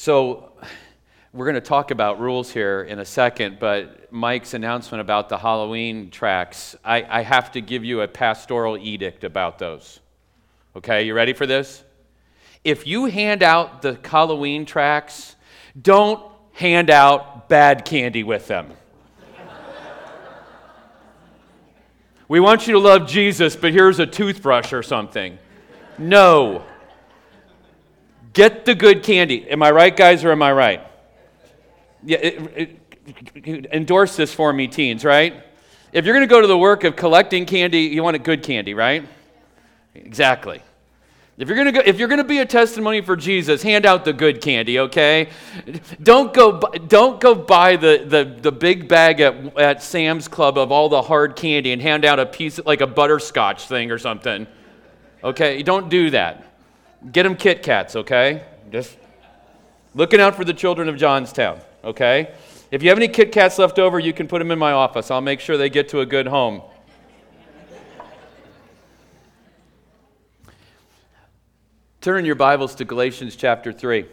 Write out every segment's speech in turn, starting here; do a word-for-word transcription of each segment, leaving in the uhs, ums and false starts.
So we're going to talk about rules here in a second, but Mike's announcement about the Halloween tracts, I, I have to give you a pastoral edict about those. Okay, you ready for this? If you hand out the Halloween tracts, don't hand out bad candy with them. We want you to love Jesus, but here's a toothbrush or something. No. Get the good candy. Am I right, guys, or am I right? Yeah, it, it, endorse this for me, teens, right? If you're going to go to the work of collecting candy, you want a good candy, right? Exactly. If you're going to go, if you're going to be a testimony for Jesus, hand out the good candy, okay? Don't go, don't go buy the, the, the big bag at, at Sam's Club of all the hard candy and hand out a piece like a butterscotch thing or something. Okay, don't do that. Get them Kit Kats, okay? Just looking out for the children of Johnstown, okay? If you have any Kit Kats left over, you can put them in my office. I'll make sure they get to a good home. Turn your Bibles to Galatians chapter three.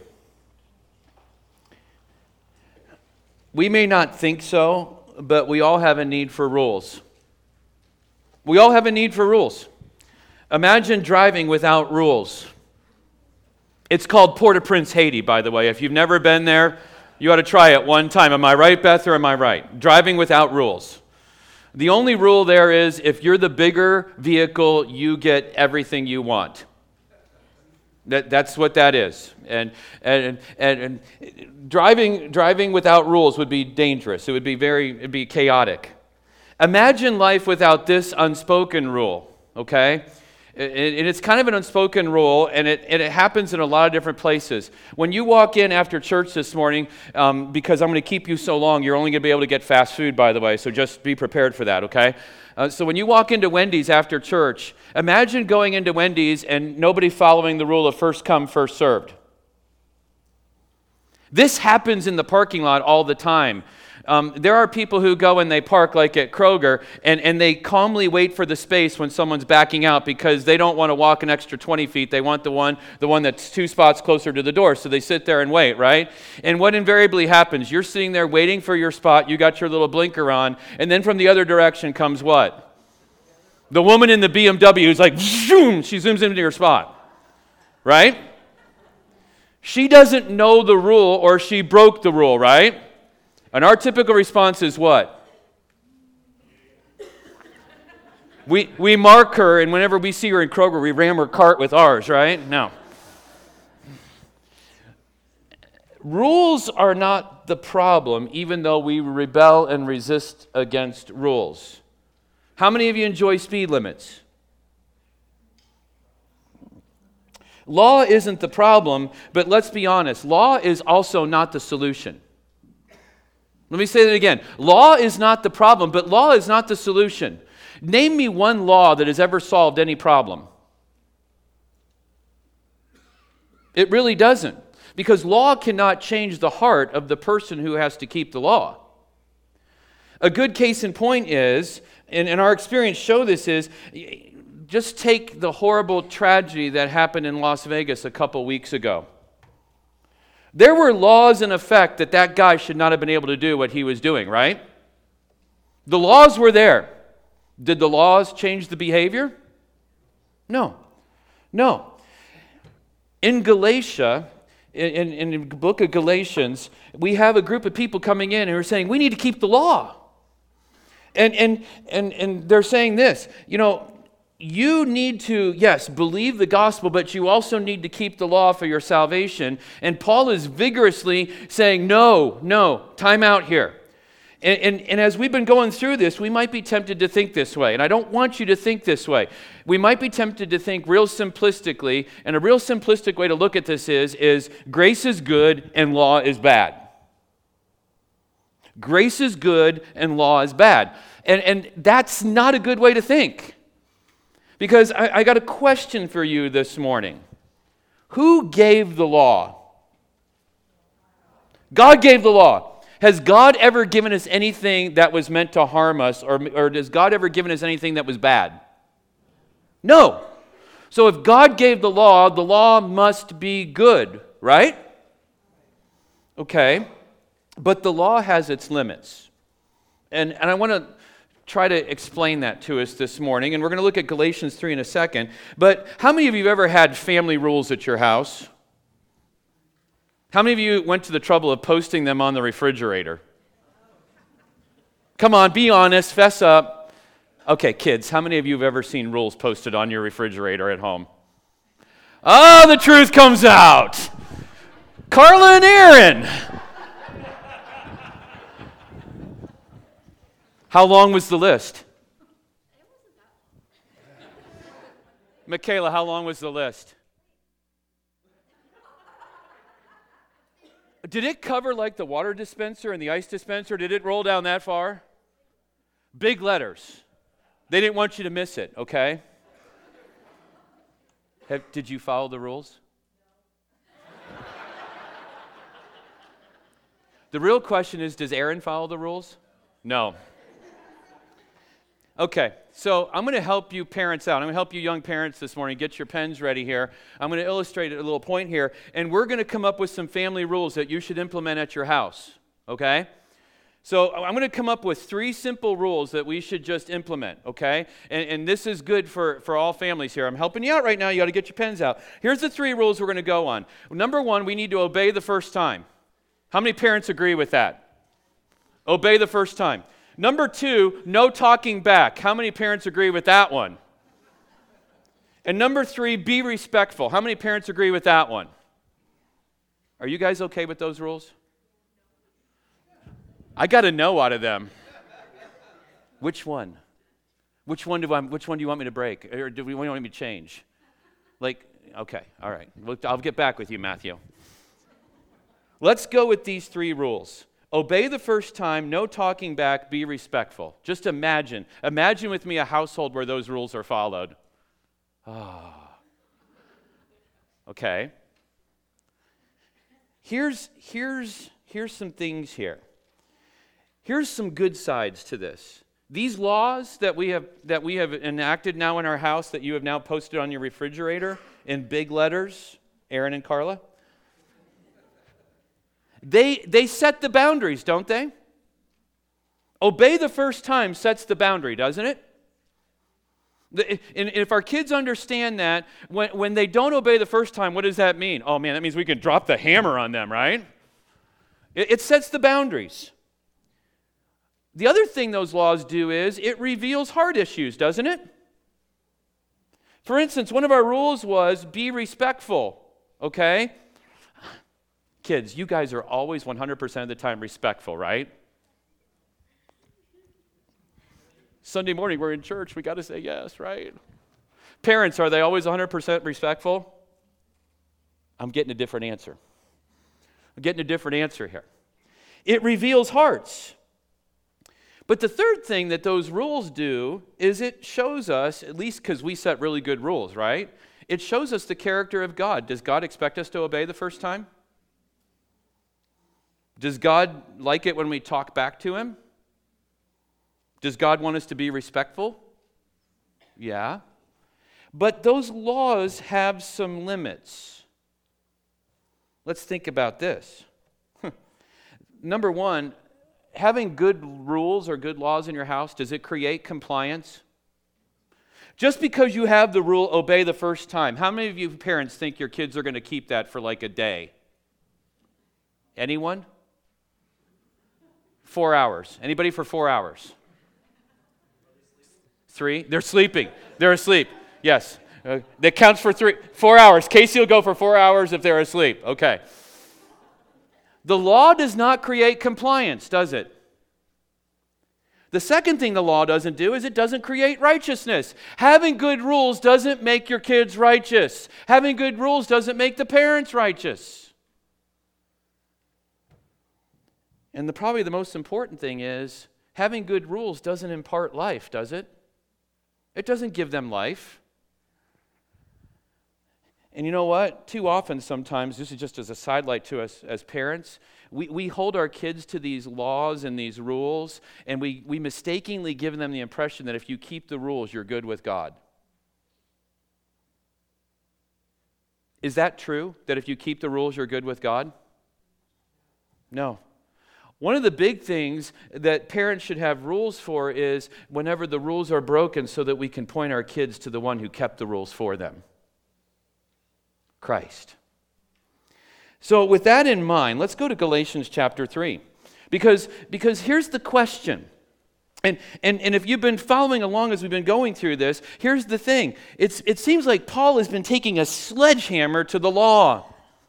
We may not think so, but we all have a need for rules. We all have a need for rules. Imagine driving without rules. It's called Port-au-Prince, Haiti, by the way. If you've never been there, you ought to try it one time. Am I right, Beth, or am I right? Driving without rules. The only rule there is if you're the bigger vehicle, you get everything you want. That, that's what that is. And, and, and, and driving, driving without rules would be dangerous. It would be very, it'd be chaotic. Imagine life without this unspoken rule, okay? And it's kind of an unspoken rule, and it, and it happens in a lot of different places. When you walk in after church this morning, um, because I'm going to keep you so long, you're only going to be able to get fast food, by the way, so just be prepared for that, okay? Uh, so when you walk into Wendy's after church, imagine going into Wendy's and nobody following the rule of first come, first served. This happens in the parking lot all the time. Um, there are people who go and they park like at Kroger and, and they calmly wait for the space when someone's backing out because they don't want to walk an extra twenty feet. They want the one, the one that's two spots closer to the door. So they sit there and wait, right? And what invariably happens, you're sitting there waiting for your spot. You got your little blinker on. And then from the other direction comes what? The woman in the B M W who's like, zoom, she zooms into your spot, right? She doesn't know the rule or she broke the rule, right? And our typical response is what? We we mark her, and whenever we see her in Kroger, we ram her cart with ours, right? No. Rules are not the problem, even though we rebel and resist against rules. How many of you enjoy speed limits? Law isn't the problem, but let's be honest, law is also not the solution. Let me say that again. Law is not the problem, but law is not the solution. Name me one law that has ever solved any problem. It really doesn't, because law cannot change the heart of the person who has to keep the law. A good case in point is, and, and our experience show this is, just take the horrible tragedy that happened in Las Vegas a couple weeks ago. There were laws in effect that that guy should not have been able to do what he was doing, right? The laws were there. Did the laws change the behavior? No. No. In Galatia, in, in, in the book of Galatians, we have a group of people coming in who are saying, we need to keep the law. And, and, and, and they're saying this, you know, you need to, yes, believe the gospel, but you also need to keep the law for your salvation. And Paul is vigorously saying, no, no, time out here. And, and, and as we've been going through this, we might be tempted to think this way. And I don't want you to think this way. We might be tempted to think real simplistically. And a real simplistic way to look at this is, is grace is good and law is bad. Grace is good and law is bad. And, and that's not a good way to think. Because I, I got a question for you this morning. Who gave the law? God gave the law. Has God ever given us anything that was meant to harm us, or, or has God ever given us anything that was bad? No. So if God gave the law, the law must be good, right? Okay? But the law has its limits. And, and I want to try to explain that to us this morning. And we're going to look at Galatians three in a second. But how many of you have ever had family rules at your house? How many of you went to the trouble of posting them on the refrigerator? Come on, be honest, fess up. Okay, kids, how many of you have ever seen rules posted on your refrigerator at home? Oh, the truth comes out. Carla and Aaron. How long was the list? Michaela, how long was the list? Did it cover like the water dispenser and the ice dispenser? Did it roll down that far? Big letters. They didn't want you to miss it, okay? Have, did you follow the rules? The real question is, does Aaron follow the rules? No. Okay, so I'm going to help you parents out. I'm going to help you young parents this morning. Get your pens ready here. I'm going to illustrate a little point here, and we're going to come up with some family rules that you should implement at your house, okay? So I'm going to come up with three simple rules that we should just implement, okay? And, and this is good for, for all families here. I'm helping you out right now. You got to get your pens out. Here's the three rules we're going to go on. Number one, we need to obey the first time. How many parents agree with that? Obey the first time. Number two, no talking back. How many parents agree with that one? And number three, be respectful. How many parents agree with that one? Are you guys okay with those rules? I got a no out of them. Which one? Which one do I? Which one do you want me to break, or do we want me to change? Like, okay, all right. I'll get back with you, Matthew. Let's go with these three rules. Obey the first time, no talking back, be respectful. Just imagine. Imagine with me a household where those rules are followed. Ah. Oh. Okay. Here's, here's, here's some things here. Here's some good sides to this. These laws that we have that we have enacted now in our house that you have now posted on your refrigerator in big letters, Aaron and Carla, They they set the boundaries, don't they? Obey the first time sets the boundary, doesn't it? The, and if our kids understand that, when, when they don't obey the first time, what does that mean? Oh man, that means we can drop the hammer on them, right? It, it sets the boundaries. The other thing those laws do is it reveals heart issues, doesn't it? For instance, one of our rules was be respectful, okay? Kids, you guys are always one hundred percent of the time respectful, right? Sunday morning, we're in church, we got to say yes, right? Parents, are they always one hundred percent respectful? I'm getting a different answer. I'm getting a different answer here. It reveals hearts. But the third thing that those rules do is it shows us, at least because we set really good rules, right? It shows us the character of God. Does God expect us to obey the first time? Does God like it when we talk back to him? Does God want us to be respectful? Yeah. But those laws have some limits. Let's think about this. Number one, having good rules or good laws in your house, does it create compliance? Just because you have the rule, obey the first time. How many of you parents think your kids are going to keep that for like a day? Anyone? Four hours. Anybody for four hours? Three? They're sleeping. They're asleep. Yes. Uh, that counts for three. Four hours. Casey will go for four hours if they're asleep. Okay. The law does not create compliance, does it? The second thing the law doesn't do is it doesn't create righteousness. Having good rules doesn't make your kids righteous. Having good rules doesn't make the parents righteous. And the, probably the most important thing is having good rules doesn't impart life, does it? It doesn't give them life. And you know what? Too often sometimes, this is just as a sidelight to us as parents, we, we hold our kids to these laws and these rules, and we, we mistakenly give them the impression that if you keep the rules, you're good with God. Is that true, that if you keep the rules, you're good with God? No. One of the big things that parents should have rules for is whenever the rules are broken so that we can point our kids to the one who kept the rules for them. Christ. So with that in mind, let's go to Galatians chapter three. Because, because here's the question. And, and, and if you've been following along as we've been going through this, here's the thing. It's, it seems like Paul has been taking a sledgehammer to the law.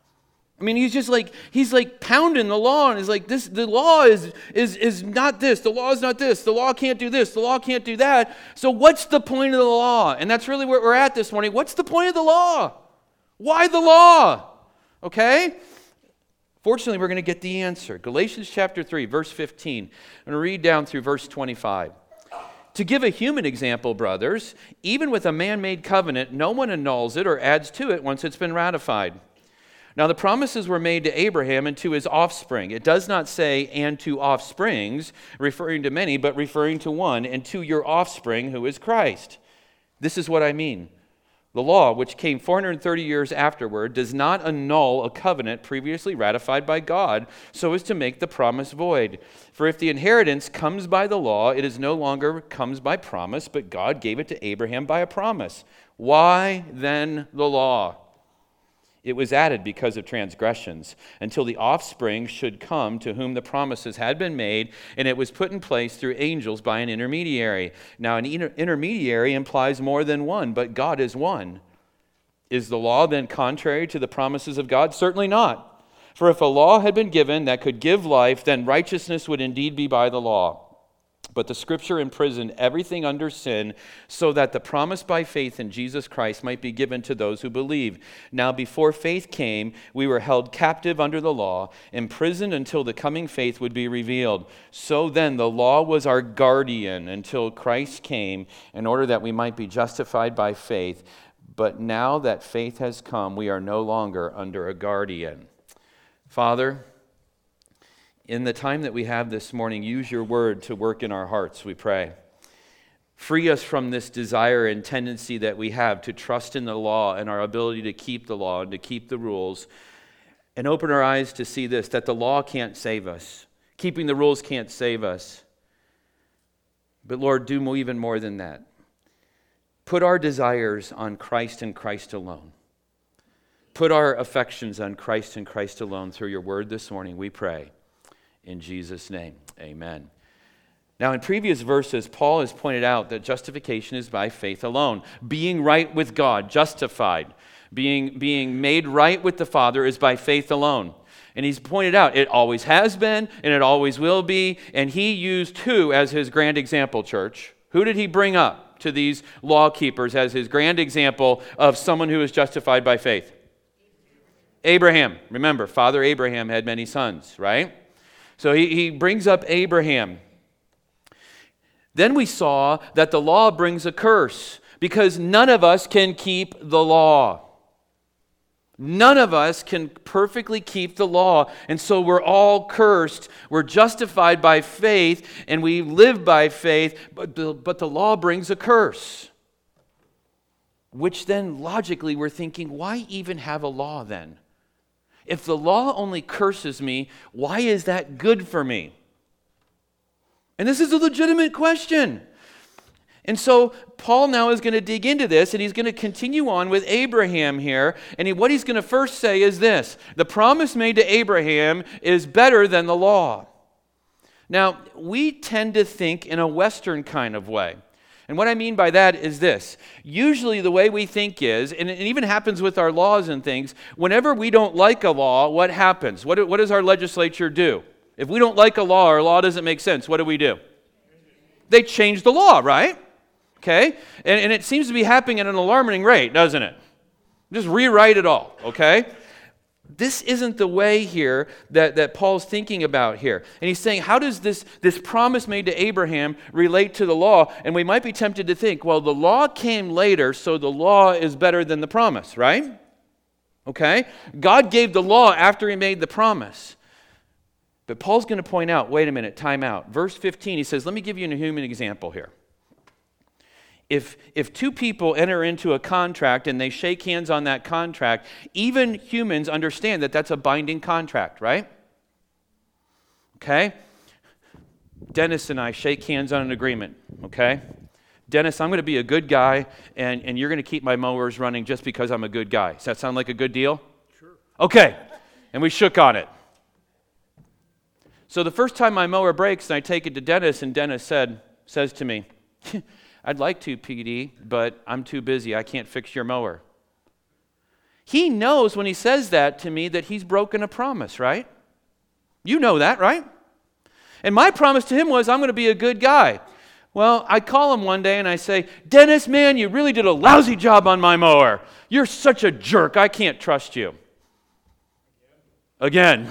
I mean, he's just like, he's like pounding the law, and he's like, this, the law is, is, is not this, the law is not this, the law can't do this, the law can't do that. So what's the point of the law? And that's really where we're at this morning. What's the point of the law? Why the law? Okay? Fortunately, we're going to get the answer. Galatians chapter three, verse fifteen. I'm going to read down through verse twenty-five. To give a human example, brothers, even with a man-made covenant, no one annuls it or adds to it once it's been ratified. Now, the promises were made to Abraham and to his offspring. It does not say, and to offsprings, referring to many, but referring to one, and to your offspring, who is Christ. This is what I mean. The law, which came four hundred thirty years afterward, does not annul a covenant previously ratified by God so as to make the promise void. For if the inheritance comes by the law, it is no longer comes by promise, but God gave it to Abraham by a promise. Why then the law? It was added because of transgressions, until the offspring should come to whom the promises had been made, and it was put in place through angels by an intermediary. Now, an inter- intermediary implies more than one, but God is one. Is the law then contrary to the promises of God? Certainly not. For if a law had been given that could give life, then righteousness would indeed be by the law. But the Scripture imprisoned everything under sin so that the promise by faith in Jesus Christ might be given to those who believe. Now before faith came, we were held captive under the law, imprisoned until the coming faith would be revealed. So then the law was our guardian until Christ came in order that we might be justified by faith. But now that faith has come, we are no longer under a guardian. Father, in the time that we have this morning, use your word to work in our hearts, we pray. Free us from this desire and tendency that we have to trust in the law and our ability to keep the law and to keep the rules. And open our eyes to see this, that the law can't save us. Keeping the rules can't save us. But Lord, do even more than that. Put our desires on Christ and Christ alone. Put our affections on Christ and Christ alone through your word this morning, we pray. In Jesus' name, amen. Now, in previous verses, Paul has pointed out that justification is by faith alone. Being right with God, justified, being, being made right with the Father is by faith alone. And he's pointed out it always has been and it always will be. And he used who as his grand example, church? Who did he bring up to these law keepers as his grand example of someone who is justified by faith? Abraham. Remember, Father Abraham had many sons, right? So he, he brings up Abraham. Then we saw that the law brings a curse because none of us can keep the law. None of us can perfectly keep the law, and so we're all cursed. We're justified by faith, and we live by faith, but the, but the law brings a curse. Which then, logically, we're thinking, why even have a law then? If the law only curses me, why is that good for me? And this is a legitimate question. And so Paul now is going to dig into this, and he's going to continue on with Abraham here. And he, what he's going to first say is this: the promise made to Abraham is better than the law. Now, we tend to think in a Western kind of way. And what I mean by that is this. Usually the way we think is, and it even happens with our laws and things, whenever we don't like a law, what happens? What, what does our legislature do? If we don't like a law or a law doesn't make sense, what do we do? They change the law, right? Okay? And, and it seems to be happening at an alarming rate, doesn't it? Just rewrite it all, okay? This isn't the way here that, that Paul's thinking about here. And he's saying, how does this, this promise made to Abraham relate to the law? And we might be tempted to think, well, the law came later, so the law is better than the promise, right? Okay? God gave the law after he made the promise. But Paul's going to point out, wait a minute, time out. Verse fifteen, he says, let me give you a human example here. If, if two people enter into a contract and they shake hands on that contract, even humans understand that that's a binding contract, right? Okay? Dennis and I shake hands on an agreement, okay? Dennis, I'm going to be a good guy, and, and you're going to keep my mowers running just because I'm a good guy. Does that sound like a good deal? Sure. Okay. And we shook on it. So the first time my mower breaks, and I take it to Dennis, and Dennis said, says to me, I'd like to, P D, but I'm too busy. I can't fix your mower. He knows when he says that to me that he's broken a promise, right? You know that, right? And my promise to him was, I'm going to be a good guy. Well, I call him one day and I say, Dennis, man, you really did a lousy job on my mower. You're such a jerk. I can't trust you. Again.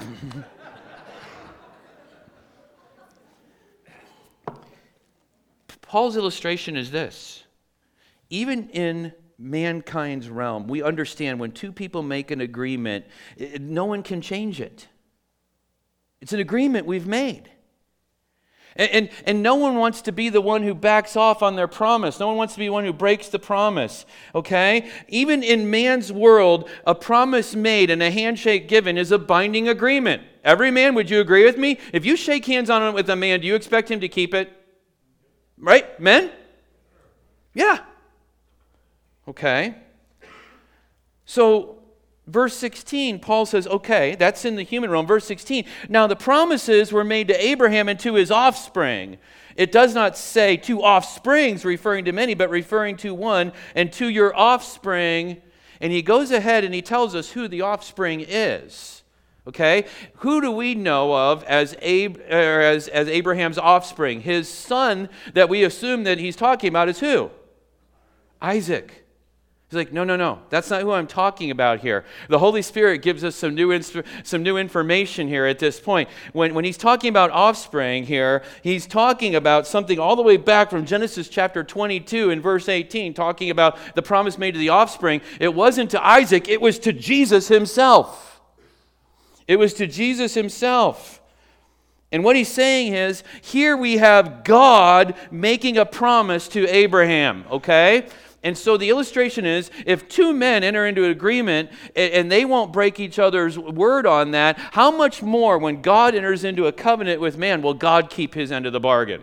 Paul's illustration is this. Even in mankind's realm, we understand when two people make an agreement, it, no one can change it. It's an agreement we've made. And, and, and no one wants to be the one who backs off on their promise. No one wants to be the one who breaks the promise, okay? Even in man's world, a promise made and a handshake given is a binding agreement. Every man, would you agree with me? If you shake hands on it with a man, do you expect him to keep it? Right, men? Yeah. Okay. So, verse sixteen, Paul says, okay, that's in the human realm. Verse sixteen, now the promises were made to Abraham and to his offspring. It does not say two offsprings, referring to many, but referring to one, and to your offspring. And he goes ahead and he tells us who the offspring is. Okay? Who do we know of as, Ab- or as, as Abraham's offspring? His son that we assume that he's talking about is who? Isaac. He's like, no, no, no. That's not who I'm talking about here. The Holy Spirit gives us some new inst- some new information here at this point. When, when he's talking about offspring here, he's talking about something all the way back from Genesis chapter twenty-two and verse eighteen, talking about the promise made to the offspring. It wasn't to Isaac, it was to Jesus himself. It was to Jesus himself. And what he's saying is, here we have God making a promise to Abraham, okay? And so the illustration is, if two men enter into an agreement and they won't break each other's word on that, how much more when God enters into a covenant with man will God keep his end of the bargain?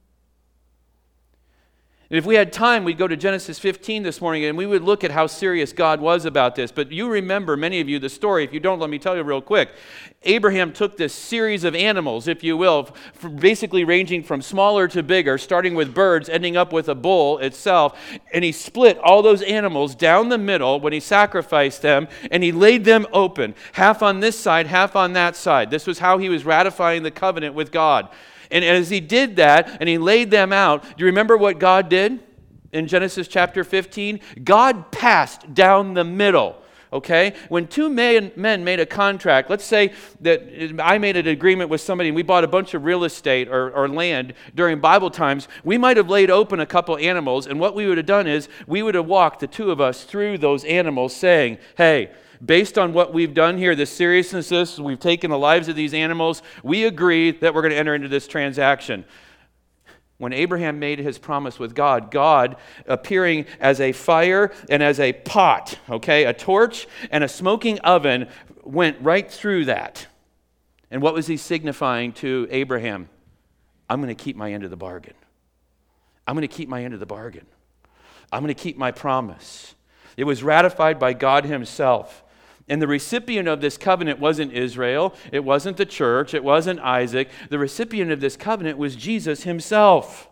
And if we had time, we'd go to Genesis fifteen this morning and we would look at how serious God was about this. But you remember, many of you, the story. If you don't, let me tell you real quick. Abraham took this series of animals, if you will, basically ranging from smaller to bigger, starting with birds, ending up with a bull itself. And he split all those animals down the middle when he sacrificed them, and he laid them open, half on this side, half on that side. This was how he was ratifying the covenant with God. And as he did that, and he laid them out, do you remember what God did in Genesis chapter fifteen? God passed down the middle, okay? When two men, men made a contract, let's say that I made an agreement with somebody and we bought a bunch of real estate or, or land during Bible times, we might have laid open a couple animals, and what we would have done is we would have walked, the two of us, through those animals saying, hey, based on what we've done here, the seriousness of this, we've taken the lives of these animals, we agree that we're going to enter into this transaction. When Abraham made his promise with God, God appearing as a fire and as a pot, okay, a torch and a smoking oven went right through that. And what was he signifying to Abraham? I'm going to keep my end of the bargain. I'm going to keep my end of the bargain. I'm going to keep my promise. It was ratified by God himself. And the recipient of this covenant wasn't Israel, it wasn't the church, it wasn't Isaac. The recipient of this covenant was Jesus himself.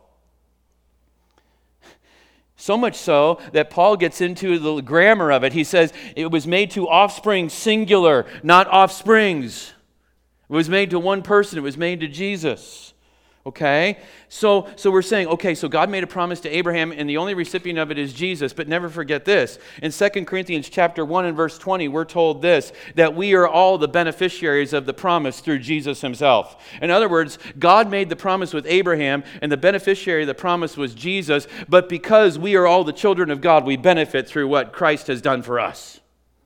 So much so that Paul gets into the grammar of it. He says it was made to offspring singular, not offsprings. It was made to one person, it was made to Jesus. Okay, so so we're saying, okay, so God made a promise to Abraham, and the only recipient of it is Jesus. But never forget this. In Second Corinthians chapter one and verse twenty, we're told this, that we are all the beneficiaries of the promise through Jesus himself. In other words, God made the promise with Abraham, and the beneficiary of the promise was Jesus. But because we are all the children of God, we benefit through what Christ has done for us.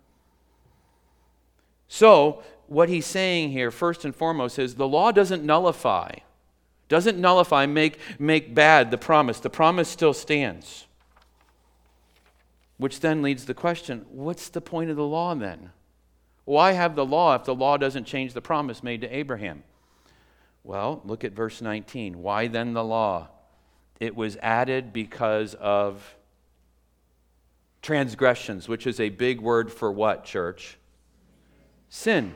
So what he's saying here, first and foremost, is the law doesn't nullify Doesn't nullify, make, make bad the promise. The promise still stands. Which then leads the question, what's the point of the law then? Why have the law if the law doesn't change the promise made to Abraham? Well, look at verse nineteen. Why then the law? It was added because of transgressions, which is a big word for what, church? Sin.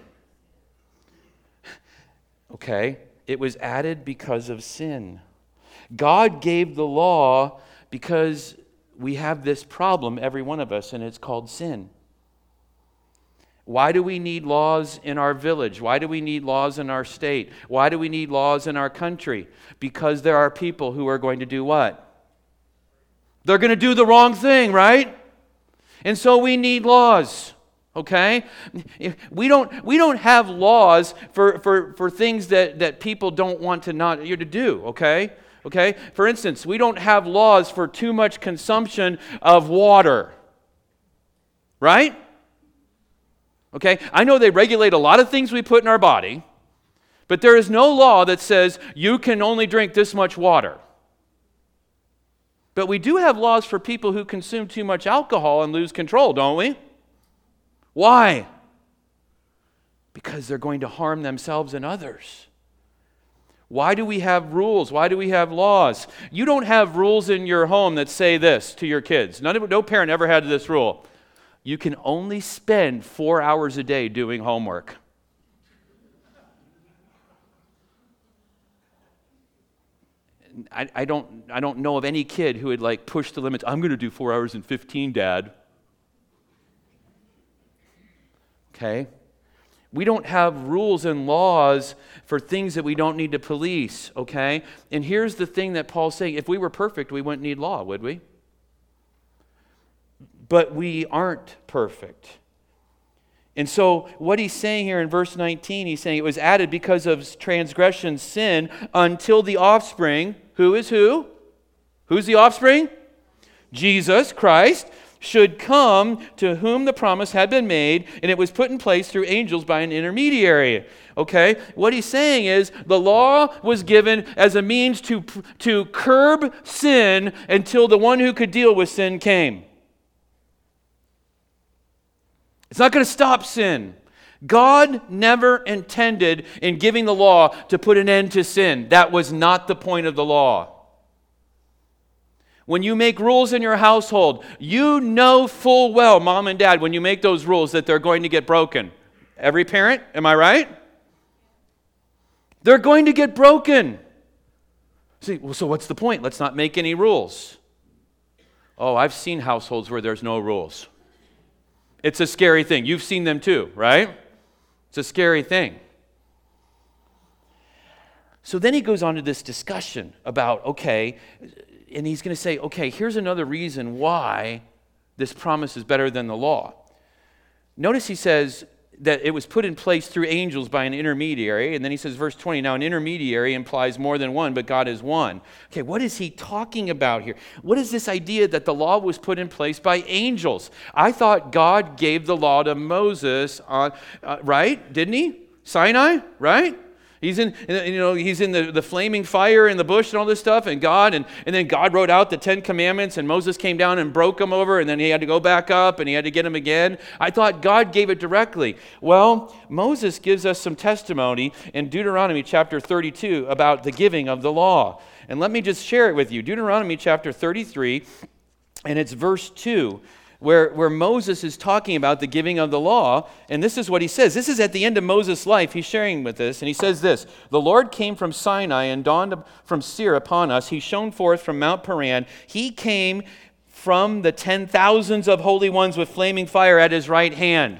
Okay, it was added because of sin. God gave the law because we have this problem, every one of us, and it's called sin. Why do we need laws in our village? Why do we need laws in our state? Why do we need laws in our country? Because there are people who are going to do what? They're going to do the wrong thing, right? And so we need laws, okay? We don't, we don't have laws for, for, for things that, that people don't want to not you to do, okay? Okay? For instance, we don't have laws for too much consumption of water, right? Okay? I know they regulate a lot of things we put in our body, but there is no law that says you can only drink this much water. But we do have laws for people who consume too much alcohol and lose control, don't we? Why? Because they're going to harm themselves and others. Why do we have rules? Why do we have laws? You don't have rules in your home that say this to your kids. None of, no parent ever had this rule. You can only spend four hours a day doing homework. I, I don't I don't know of any kid who would like push the limits. I'm going to do four hours and fifteen, Dad. Okay? We don't have rules and laws for things that we don't need to police, okay? And here's the thing that Paul's saying. If we were perfect, we wouldn't need law, would we? But we aren't perfect. And so what he's saying here in verse nineteen, he's saying it was added because of transgression, sin, until the offspring, who is who? Who's the offspring? Jesus Christ, should come, to whom the promise had been made, and it was put in place through angels by an intermediary. Okay? What he's saying is the law was given as a means to, to curb sin until the one who could deal with sin came. It's not going to stop sin. God never intended in giving the law to put an end to sin. That was not the point of the law. When you make rules in your household, you know full well, mom and dad, when you make those rules that they're going to get broken. Every parent, am I right? They're going to get broken. See, well, so what's the point? Let's not make any rules. Oh, I've seen households where there's no rules. It's a scary thing. You've seen them too, right? It's a scary thing. So then he goes on to this discussion about, okay, and he's going to say, okay, here's another reason why this promise is better than the law. Notice he says that it was put in place through angels by an intermediary. And then he says, verse twenty, now an intermediary implies more than one, but God is one. Okay, what is he talking about here? What is this idea that the law was put in place by angels? I thought God gave the law to Moses, on, uh, right? Didn't he? Sinai, right? He's in, you know, he's in the, the flaming fire in the bush and all this stuff, and God, and, and then God wrote out the Ten Commandments, and Moses came down and broke them over, and then he had to go back up, and he had to get them again. I thought God gave it directly. Well, Moses gives us some testimony in Deuteronomy chapter thirty-two about the giving of the law. And let me just share it with you. Deuteronomy chapter thirty-three, and it's verse two. Where, where Moses is talking about the giving of the law, and this is what he says. This is at the end of Moses' life. He's sharing with this, and he says this, the Lord came from Sinai and dawned from Seir upon us. He shone forth from Mount Paran. He came from the ten thousands of holy ones with flaming fire at his right hand.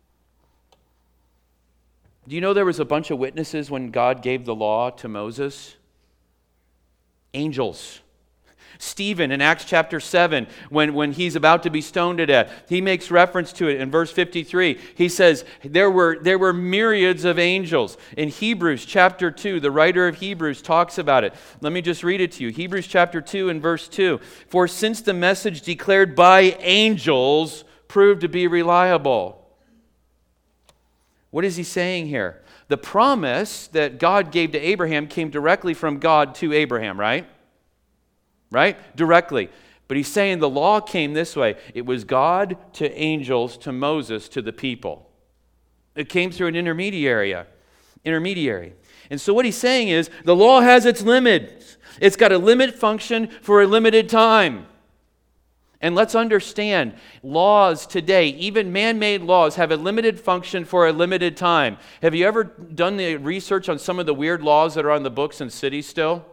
Do you know there was a bunch of witnesses when God gave the law to Moses? Angels. Stephen in Acts chapter seven, when, when he's about to be stoned to death, he makes reference to it in verse fifty-three. He says, there were, there were myriads of angels. In Hebrews chapter two, the writer of Hebrews talks about it. Let me just read it to you. Hebrews chapter two and verse two. For since the message declared by angels proved to be reliable. What is he saying here? The promise that God gave to Abraham came directly from God to Abraham, right? Right? Directly. But he's saying the law came this way. It was God to angels, to Moses, to the people. It came through an intermediary. intermediary. And so what he's saying is the law has its limits. It's got a limit function for a limited time. And let's understand, laws today, even man-made laws, have a limited function for a limited time. Have you ever done the research on some of the weird laws that are on the books in cities still?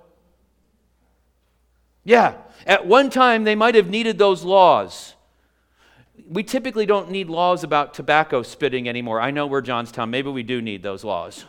Yeah. At one time, they might have needed those laws. We typically don't need laws about tobacco spitting anymore. I know we're Johnstown. Maybe we do need those laws.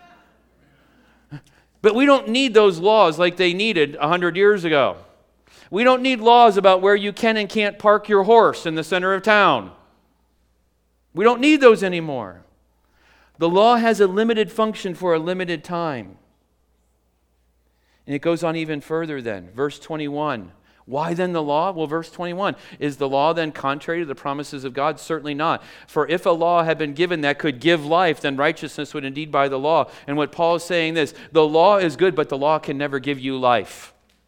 But we don't need those laws like they needed one hundred years ago. We don't need laws about where you can and can't park your horse in the center of town. We don't need those anymore. The law has a limited function for a limited time. And it goes on even further then. Verse twenty-one. Why then the law? Well, verse twenty-one. Is the law then contrary to the promises of God? Certainly not. For if a law had been given that could give life, then righteousness would indeed by the law. And what Paul is saying this, the law is good, but the law can never give you life.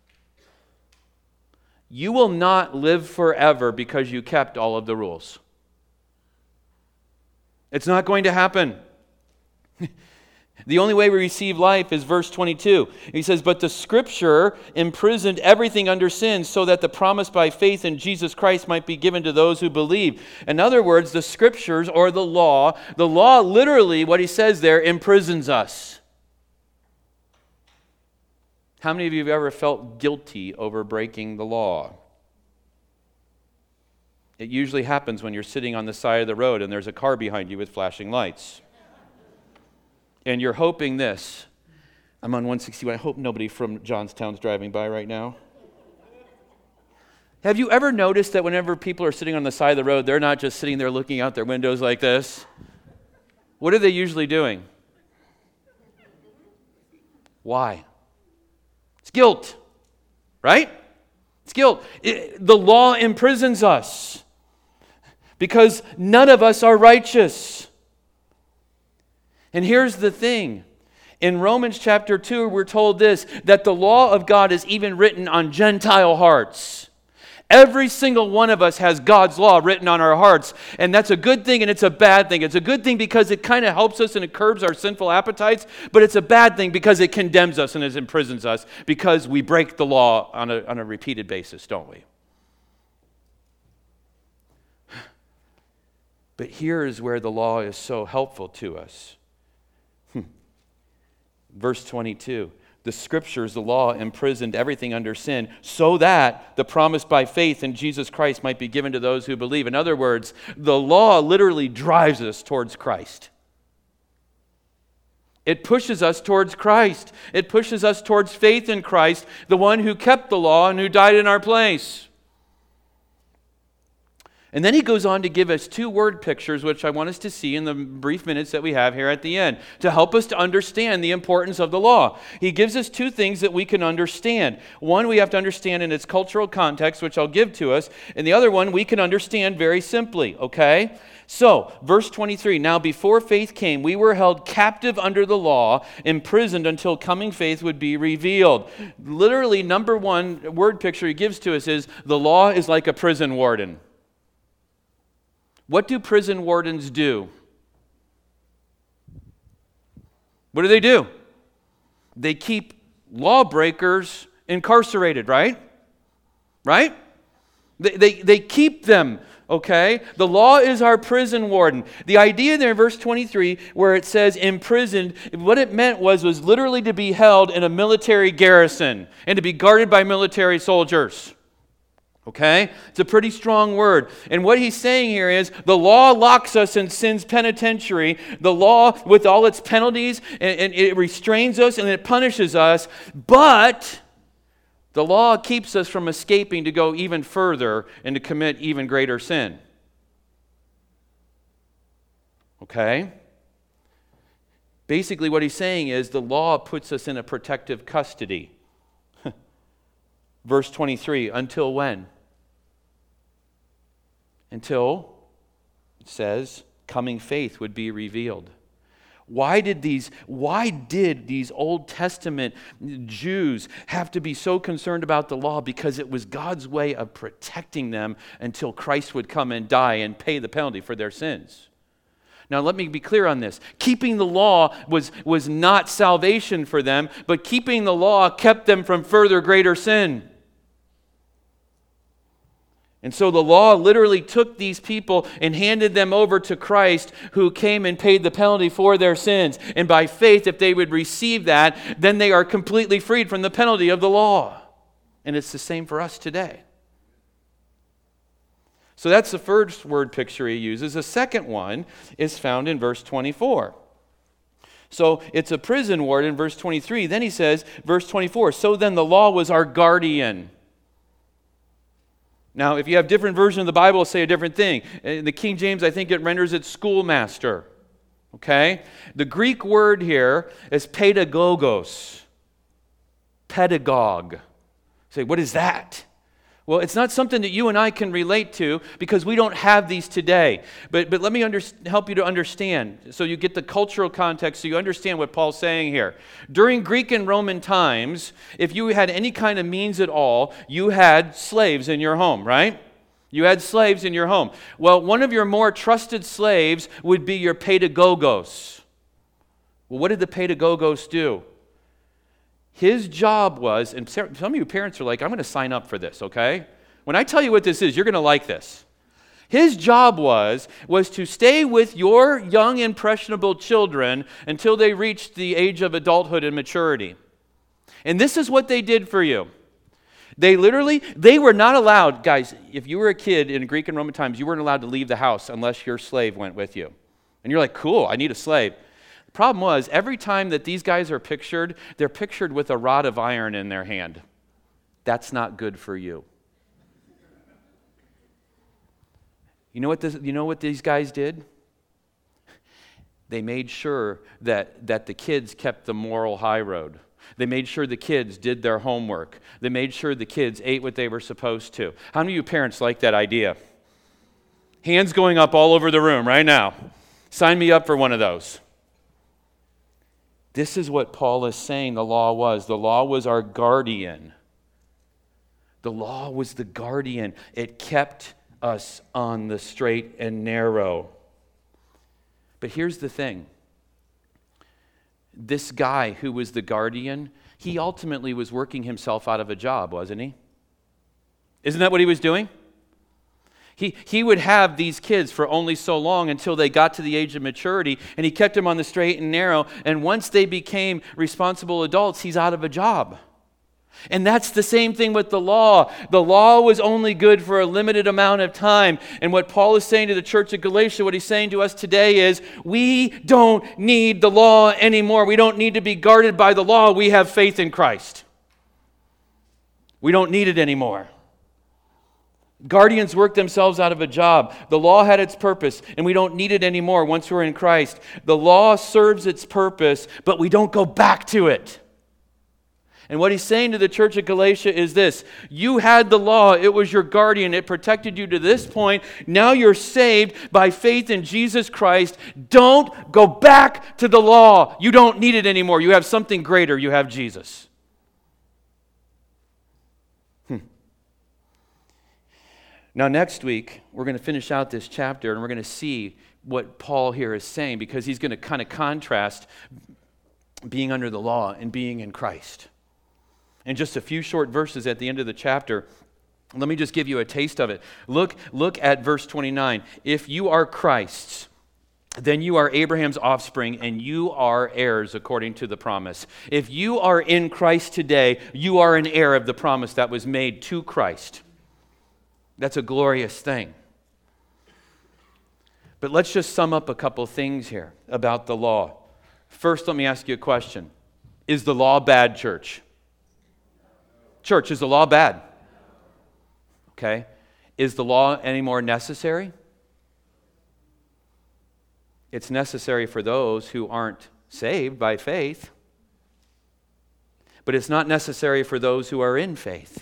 You will not live forever because you kept all of the rules. It's not going to happen. The only way we receive life is verse twenty-two. He says, but the Scripture imprisoned everything under sin so that the promise by faith in Jesus Christ might be given to those who believe. In other words, the Scriptures or the law, the law literally, what he says there, imprisons us. How many of you have ever felt guilty over breaking the law? It usually happens when you're sitting on the side of the road and there's a car behind you with flashing lights. And you're hoping this. I'm on one sixty-one. I hope nobody from Johnstown's driving by right now. Have you ever noticed that whenever people are sitting on the side of the road, they're not just sitting there looking out their windows like this? What are they usually doing? Why? It's guilt, right? It's guilt. It, the law imprisons us because none of us are righteous. And here's the thing. In Romans chapter two, we're told this, that the law of God is even written on Gentile hearts. Every single one of us has God's law written on our hearts. And that's a good thing and it's a bad thing. It's a good thing because it kind of helps us and it curbs our sinful appetites. But it's a bad thing because it condemns us and it imprisons us because we break the law on a, on a repeated basis, don't we? But here is where the law is so helpful to us. Verse twenty-two, the Scriptures, the law, imprisoned everything under sin so that the promise by faith in Jesus Christ might be given to those who believe. In other words, the law literally drives us towards Christ. It pushes us towards Christ. It pushes us towards faith in Christ, the one who kept the law and who died in our place. And then he goes on to give us two word pictures, which I want us to see in the brief minutes that we have here at the end, to help us to understand the importance of the law. He gives us two things that we can understand. One, we have to understand in its cultural context, which I'll give to us. And the other one, we can understand very simply, okay? So, verse twenty-three, now before faith came, we were held captive under the law, imprisoned until coming faith would be revealed. Literally, number one word picture he gives to us is, the law is like a prison warden. What do prison wardens do? What do they do? They keep lawbreakers incarcerated, right? Right? They, they, they keep them, okay? The law is our prison warden. The idea there in verse twenty-three, where it says imprisoned, what it meant was, was literally to be held in a military garrison and to be guarded by military soldiers. Okay? It's a pretty strong word. And what he's saying here is the law locks us in sin's penitentiary. The law, with all its penalties, and, and it restrains us and it punishes us. But the law keeps us from escaping to go even further and to commit even greater sin. Okay? Basically what he's saying is the law puts us in a protective custody. Verse twenty-three, until when? Until, it says, coming faith would be revealed. Why did these, why did these Old Testament Jews have to be so concerned about the law? Because it was God's way of protecting them until Christ would come and die and pay the penalty for their sins. Now, let me be clear on this. Keeping the law was, was not salvation for them, but keeping the law kept them from further greater sin. And so the law literally took these people and handed them over to Christ, who came and paid the penalty for their sins. And by faith, if they would receive that, then they are completely freed from the penalty of the law. And it's the same for us today. So that's the first word picture he uses. The second one is found in verse twenty-four. So it's a prison ward in verse twenty-three. Then he says, verse twenty-four, so then the law was our guardian. Now, if you have different versions of the Bible, say a different thing. In the King James, I think it renders it schoolmaster. Okay? The Greek word here is pedagogos. Pedagogue. Say, what is that? Well, it's not something that you and I can relate to because we don't have these today. But, but let me under, help you to understand so you get the cultural context, so you understand what Paul's saying here. During Greek and Roman times, if you had any kind of means at all, you had slaves in your home, right? You had slaves in your home. Well, one of your more trusted slaves would be your pedagogos. Well, what did the pedagogos do? His job was, and some of you parents are like, I'm going to sign up for this, okay? When I tell you what this is, you're going to like this. His job was, was to stay with your young, impressionable children until they reached the age of adulthood and maturity. And this is what they did for you. They literally, they were not allowed, guys, if you were a kid in Greek and Roman times, you weren't allowed to leave the house unless your slave went with you. And you're like, cool, I need a slave. Problem was, every time that these guys are pictured, they're pictured with a rod of iron in their hand. That's not good for you. You know what this, you know what these guys did? They made sure that, that the kids kept the moral high road. They made sure the kids did their homework. They made sure the kids ate what they were supposed to. How many of you parents like that idea? Hands going up all over the room right now. Sign me up for one of those. This is what Paul is saying the law was. The law was our guardian. The law was the guardian. It kept us on the straight and narrow. But here's the thing. This guy who was the guardian, he ultimately was working himself out of a job, wasn't he? Isn't that what he was doing? He, he would have these kids for only so long until they got to the age of maturity, and he kept them on the straight and narrow, and once they became responsible adults, he's out of a job. And that's the same thing with the law. The law was only good for a limited amount of time. And what Paul is saying to the church of Galatia, what he's saying to us today is, we don't need the law anymore. We don't need to be guarded by the law. We have faith in Christ. We don't need it anymore. Guardians work themselves out of a job. The law had its purpose, and we don't need it anymore once we're in Christ. The law serves its purpose, but we don't go back to it. And what he's saying to the church of Galatia is this: you had the law, it was your guardian, it protected you to this point. Now you're saved by faith in Jesus Christ. Don't go back to the law. You don't need it anymore. You have something greater. You have Jesus. Hmm. Now next week, we're going to finish out this chapter, and we're going to see what Paul here is saying, because he's going to kind of contrast being under the law and being in Christ. In just a few short verses at the end of the chapter, let me just give you a taste of it. Look, look at verse twenty-nine. If you are Christ's, then you are Abraham's offspring, and you are heirs according to the promise. If you are in Christ today, you are an heir of the promise that was made to Christ. That's a glorious thing. But let's just sum up a couple things here about the law. First, let me ask you a question. Is the law bad, church? Church, is the law bad? Okay. Is the law any more necessary? It's necessary for those who aren't saved by faith, but it's not necessary for those who are in faith.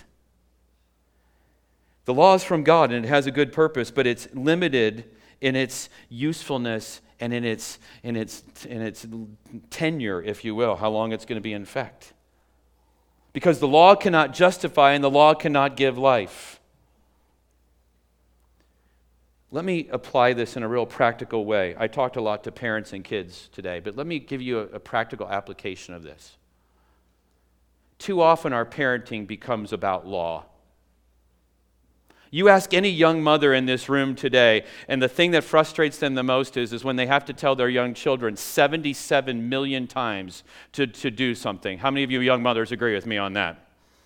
The law is from God, and it has a good purpose, but it's limited in its usefulness and in its in its in its tenure, if you will, how long it's going to be in effect. Because the law cannot justify and the law cannot give life. Let me apply this in a real practical way. I talked a lot to parents and kids today, but let me give you a, a practical application of this. Too often our parenting becomes about law. You ask any young mother in this room today, and the thing that frustrates them the most is, is when they have to tell their young children seventy-seven million times to, to do something. How many of you young mothers agree with me on that?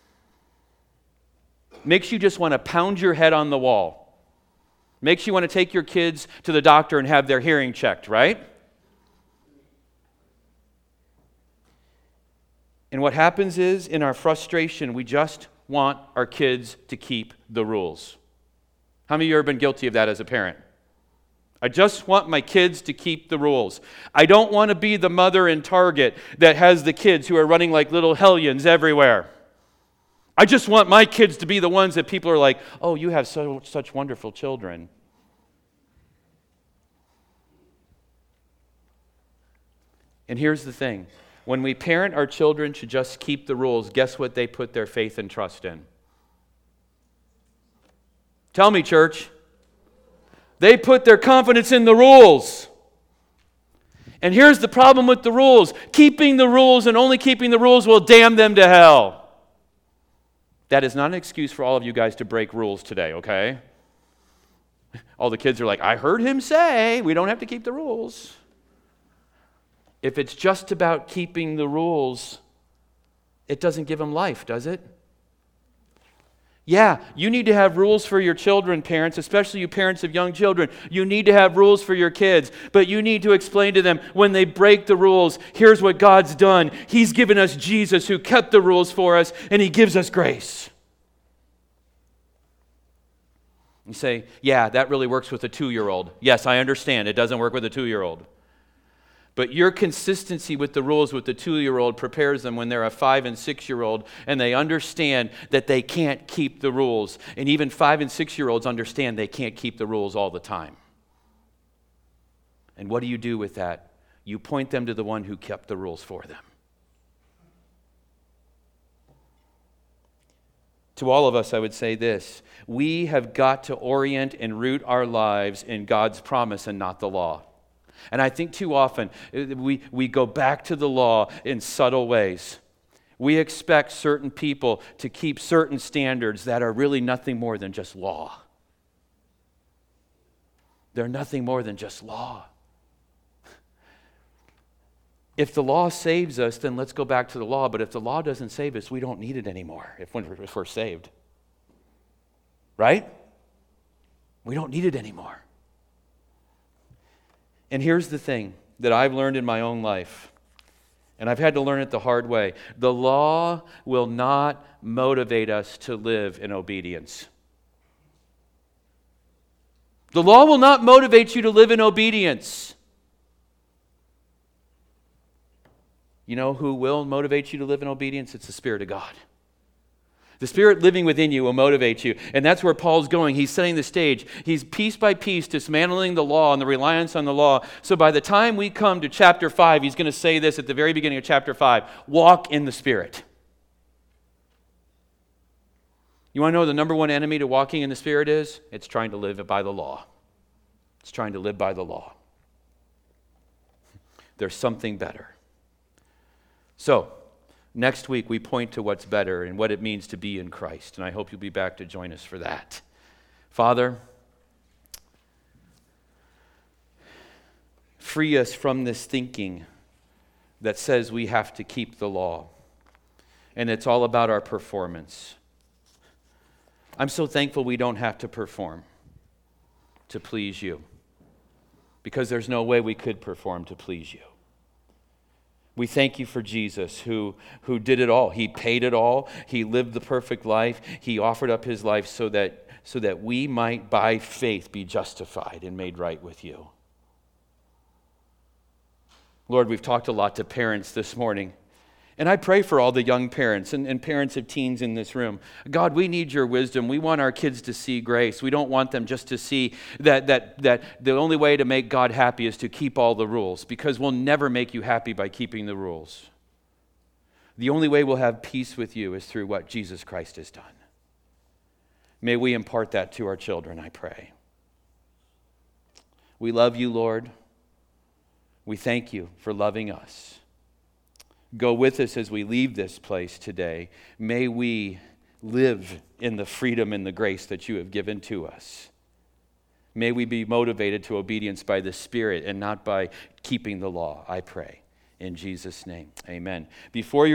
Makes you just want to pound your head on the wall. Makes you want to take your kids to the doctor and have their hearing checked, right? And what happens is, in our frustration, we just want our kids to keep the rules. How many of you have been guilty of that as a parent? I just want my kids to keep the rules. I don't want to be the mother in Target that has the kids who are running like little hellions everywhere. I just want my kids to be the ones that people are like, oh, you have so, such wonderful children. And here's the thing. When we parent our children to just keep the rules, guess what they put their faith and trust in? Tell me, church. They put their confidence in the rules. And here's the problem with the rules. Keeping the rules and only keeping the rules will damn them to hell. That is not an excuse for all of you guys to break rules today, okay? All the kids are like, I heard him say we don't have to keep the rules. If it's just about keeping the rules, it doesn't give them life, does it? Yeah, you need to have rules for your children, parents, especially you parents of young children. You need to have rules for your kids, but you need to explain to them when they break the rules, here's what God's done. He's given us Jesus who kept the rules for us, and He gives us grace. You say, yeah, that really works with a two-year-old. Yes, I understand. It doesn't work with a two-year-old. But your consistency with the rules with the two-year-old prepares them when they're a five- and six-year-old, and they understand that they can't keep the rules. And even five- and six-year-olds understand they can't keep the rules all the time. And what do you do with that? You point them to the one who kept the rules for them. To all of us, I would say this. We have got to orient and root our lives in God's promise and not the law. And I think too often we, we go back to the law in subtle ways. We expect certain people to keep certain standards that are really nothing more than just law. They're nothing more than just law. If the law saves us, then let's go back to the law. But if the law doesn't save us, we don't need it anymore if we're, if we're saved. Right? We don't need it anymore. And here's the thing that I've learned in my own life, and I've had to learn it the hard way. The law will not motivate us to live in obedience. The law will not motivate you to live in obedience. You know who will motivate you to live in obedience? It's the Spirit of God. The Spirit living within you will motivate you. And that's where Paul's going. He's setting the stage. He's piece by piece dismantling the law and the reliance on the law. So by the time we come to chapter five, he's going to say this at the very beginning of chapter five. Walk in the Spirit. You want to know the number one enemy to walking in the Spirit is? It's trying to live by the law. It's trying to live by the law. There's something better. So, next week, we point to what's better and what it means to be in Christ. And I hope you'll be back to join us for that. Father, free us from this thinking that says we have to keep the law. And it's all about our performance. I'm so thankful we don't have to perform to please you. Because there's no way we could perform to please you. We thank you for Jesus who, who did it all. He paid it all. He lived the perfect life. He offered up his life so that, so that we might by faith be justified and made right with you. Lord, we've talked a lot to parents this morning. And I pray for all the young parents and, and parents of teens in this room. God, we need your wisdom. We want our kids to see grace. We don't want them just to see that, that, that the only way to make God happy is to keep all the rules, because we'll never make you happy by keeping the rules. The only way we'll have peace with you is through what Jesus Christ has done. May we impart that to our children, I pray. We love you, Lord. We thank you for loving us. Go with us as we leave this place today. May we live in the freedom and the grace that you have given to us. May we be motivated to obedience by the Spirit and not by keeping the law, I pray. In Jesus' name, amen. Before you